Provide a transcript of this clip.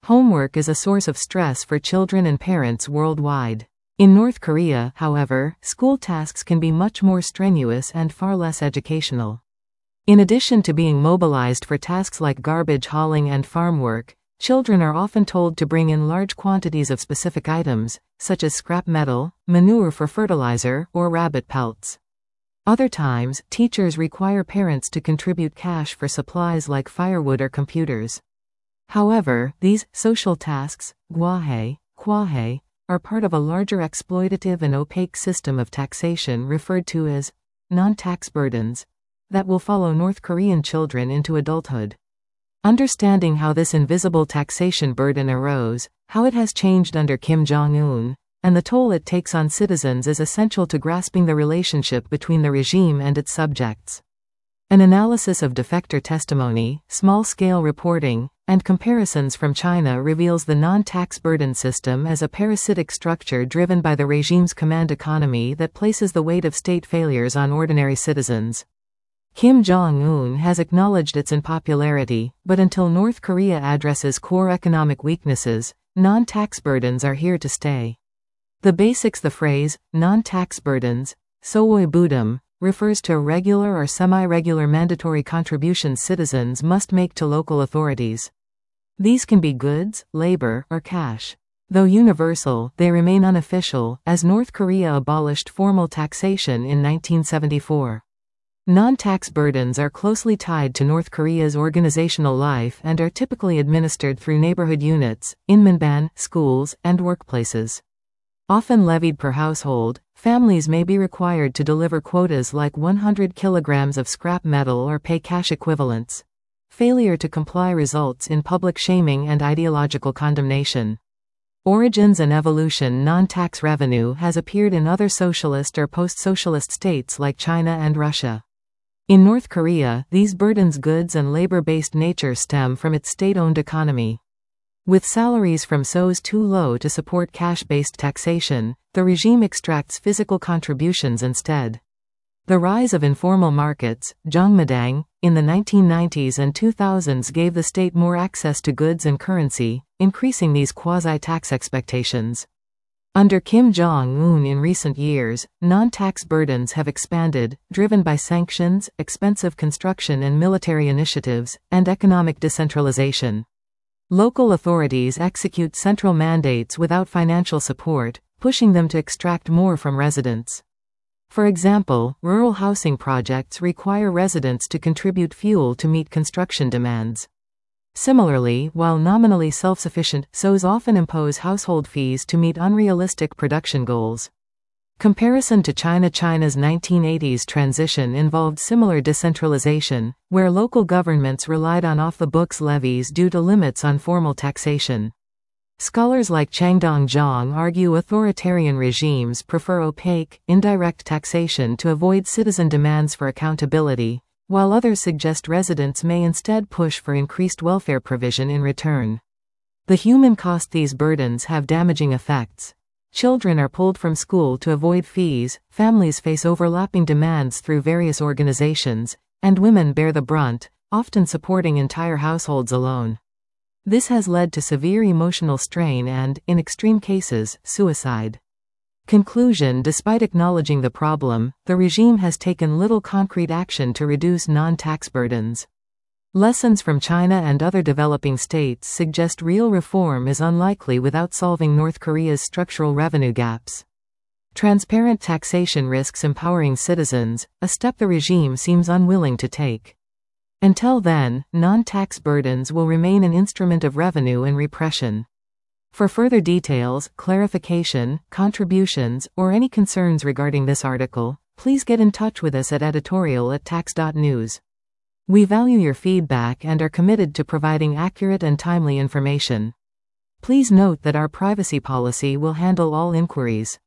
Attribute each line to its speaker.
Speaker 1: Homework is a source of stress for children and parents worldwide. In North Korea, however, school tasks can be much more strenuous and far less educational. In addition to being mobilized for tasks like garbage hauling and farm work, children are often told to bring in large quantities of specific items, such as scrap metal, manure for fertilizer, or rabbit pelts. Other times, teachers require parents to contribute cash for supplies like firewood or computers. However, these social tasks, gwahae, kwahae, are part of a larger exploitative and opaque system of taxation referred to as non-tax burdens that will follow North Korean children into adulthood. Understanding how this invisible taxation burden arose, how it has changed under Kim Jong-un, and the toll it takes on citizens is essential to grasping the relationship between the regime and its subjects. An analysis of defector testimony, small-scale reporting, and comparisons from China reveals the non-tax burden system as a parasitic structure driven by the regime's command economy that places the weight of state failures on ordinary citizens. Kim Jong-un has acknowledged its unpopularity, but until North Korea addresses core economic weaknesses, non-tax burdens are here to stay. The basics: the phrase, non-tax burdens, sowoy budum, refers to regular or semi-regular mandatory contributions citizens must make to local authorities. These can be goods, labor, or cash. Though universal, they remain unofficial, as North Korea abolished formal taxation in 1974. Non-tax burdens are closely tied to North Korea's organizational life and are typically administered through neighborhood units, inmanban, schools, and workplaces. Often levied per household, families may be required to deliver quotas like 100 kilograms of scrap metal or pay cash equivalents. Failure to comply results in public shaming and ideological condemnation. Origins and evolution: non-tax revenue has appeared in other socialist or post-socialist states like China and Russia. In North Korea, these burdens' goods and labor-based nature stem from its state-owned economy. With salaries from SOs too low to support cash-based taxation, the regime extracts physical contributions instead. The rise of informal markets, Jongmadang, in the 1990s and 2000s gave the state more access to goods and currency, increasing these quasi-tax expectations. Under Kim Jong-un in recent years, non-tax burdens have expanded, driven by sanctions, expensive construction and military initiatives, and economic decentralization. Local authorities execute central mandates without financial support, pushing them to extract more from residents. For example, rural housing projects require residents to contribute fuel to meet construction demands. Similarly, while nominally self-sufficient, SOs often impose household fees to meet unrealistic production goals. Comparison to China's 1980s transition involved similar decentralization, where local governments relied on off-the-books levies due to limits on formal taxation. Scholars like Chang Dong-jong argue authoritarian regimes prefer opaque, indirect taxation to avoid citizen demands for accountability, while others suggest residents may instead push for increased welfare provision in return. The human cost: these burdens have damaging effects. Children are pulled from school to avoid fees, families face overlapping demands through various organizations, and women bear the brunt, often supporting entire households alone. This has led to severe emotional strain and, in extreme cases, suicide. Conclusion: despite acknowledging the problem, the regime has taken little concrete action to reduce non-tax burdens. Lessons from China and other developing states suggest real reform is unlikely without solving North Korea's structural revenue gaps. Transparent taxation risks empowering citizens, a step the regime seems unwilling to take. Until then, non-tax burdens will remain an instrument of revenue and repression. For further details, clarification, contributions, or any concerns regarding this article, please get in touch with us at editorial@tax.news. We value your feedback and are committed to providing accurate and timely information. Please note that our privacy policy will handle all inquiries.